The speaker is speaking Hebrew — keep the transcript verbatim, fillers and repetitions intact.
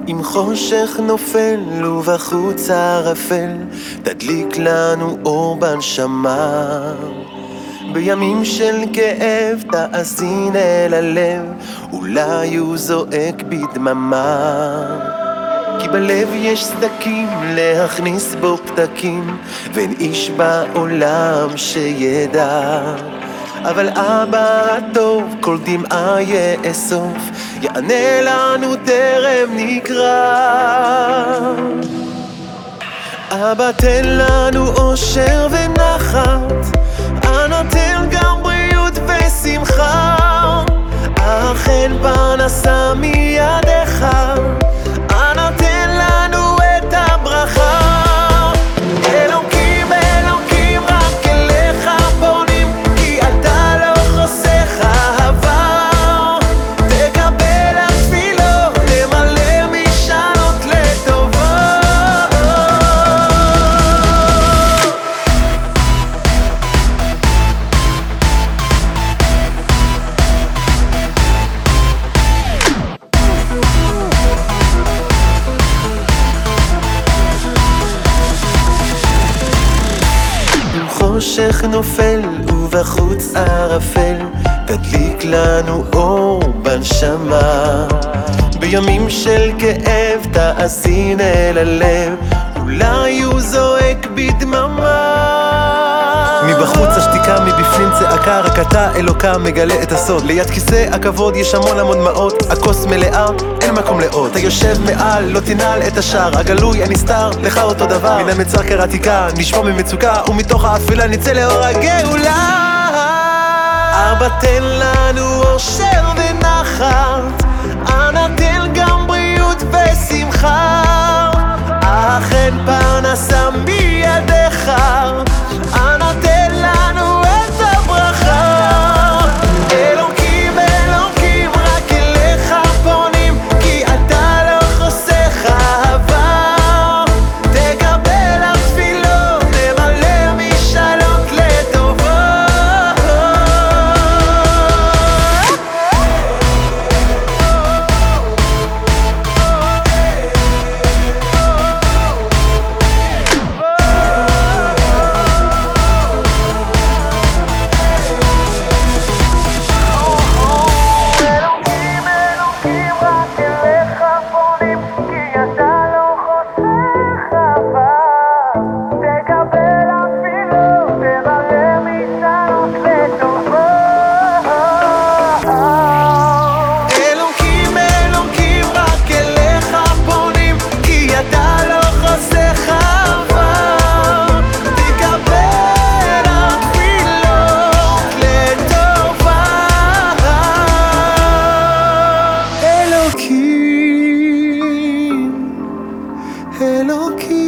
אם חושך נופל ובחוץ ערפל, תדליק לנו אור בנשמה. בימים של כאב תאזין אל הלב, אולי הוא זועק בדממה. כי בלב יש סדקים להכניס בו פתקים, ואין איש בעולם שידע. אבל אבא הטוב כל דמעה יאסוף, יענה לנו טרם נקרא. אבא תן לנו אושר ונחת, אנא תן גם בריאות ושמחה. אכן פרנסה מידיך, אנא תן לנו את הברכה. אלוקים אלוקים רק אליך פונים, כי אתה לא חוסך אהבה. תקבל התפילות, תמלא משאלות לטובה. חושך נופל ובחוץ ערפל, תדליק לנו אור בנשמה. בימים של כאב תאזין אל הלב, אולי הוא זועק בדממה. מבחוץ השתיקה, מבפנים צעקה, רק אתה אלוקה מגלה את הסוד. ליד כיסא הכבוד יש המון המון דמעות, הכוס מלאה, אין מקום לעוד. אתה יושב מעל, לא תנעל את השער, הגלוי הנסתר, לך אותו דבר. מן המצר קראתיקה, נשמע ממצוקה, ומתוך האפלה נצא לאור הגאולה. אבא תן לנו אושר ונחת, אנא תן גם בריאות ושמחה. אכן פרנסה מידיך, אנא תן לנו את הברכה. אלוקים אלוקים רק אליך פונים, כי אתה לא חוסך אהבה. תקבל התפילות, תמלא משאלות לטובה. Elohim